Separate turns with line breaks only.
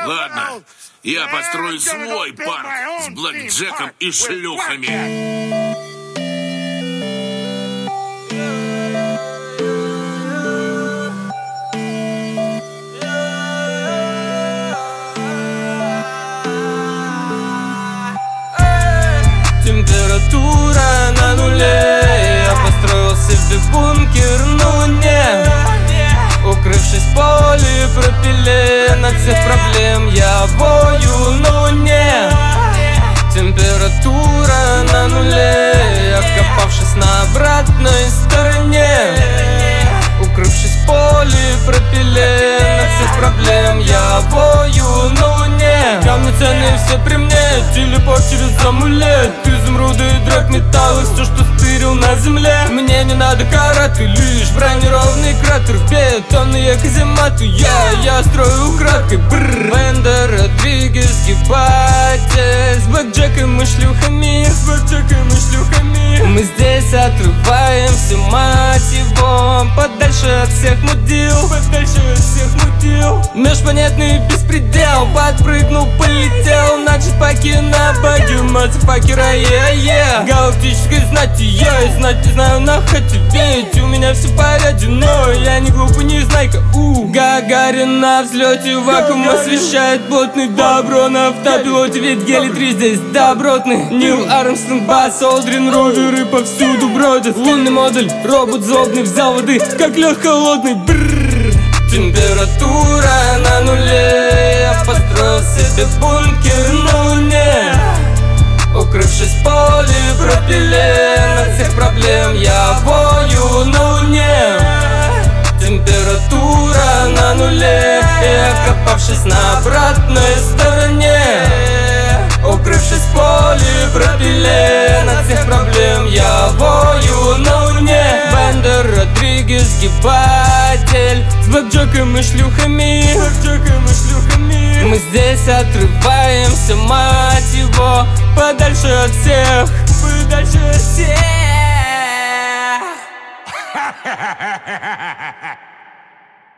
Ладно, я построю свой парк с блэкджеком и шлюхами.
Температура на нуле. Я построил себе бункер на луне, укрывшись в полипропилен. От всех проблем я вою на луне. Температура на нуле. Окопавшись на обратной стороне, укрывшись в полипропилен. От всех проблем я вою на луне. Камни ценные все при мне, телепорт через амулет. Изумруды, драгметаллы, все, что стырил на земле. Мне не надо караты, лишь бронированный кратер в бетонные казематы. Я строю украдкой. Бендер, Родригес, гибатель. С блэкджеком и шлюхами, с блэкджеком и шлюхами. Мы здесь отрываемся, мать его, подальше от всех мудил, подальше от всех мудил. Межпланетный беспредел, подпрыгнул, полетел на джетпаке на баге, мазафакера, галактической знати, я и знать не знаю на хате. Ведь у меня все в порядке, но я не глупый, не знайка. Гагарин на взлете, вакуум освещает плотный. Добро на автопилоте, ведь Гели-3 здесь добротный. Нил Армстронг, Бас Олдрин, роверы повсюду бродят. Лунный модуль, робот злобный, взял воды, как лед холодный. Температура на нуле. Я построил себе бункер на луне, укрывшись в полипропилен. От всех проблем я вою на луне. Температура на нуле. И окопавшись на обратной стороне, укрывшись в полипропилен. От всех проблем я вою на луне. Бендер, Родригес, гибатель. С блэкджеком и шлюхами, с блэкджеком и шлюхами. Мы здесь отрываемся, мать его, подальше от всех, подальше от всех.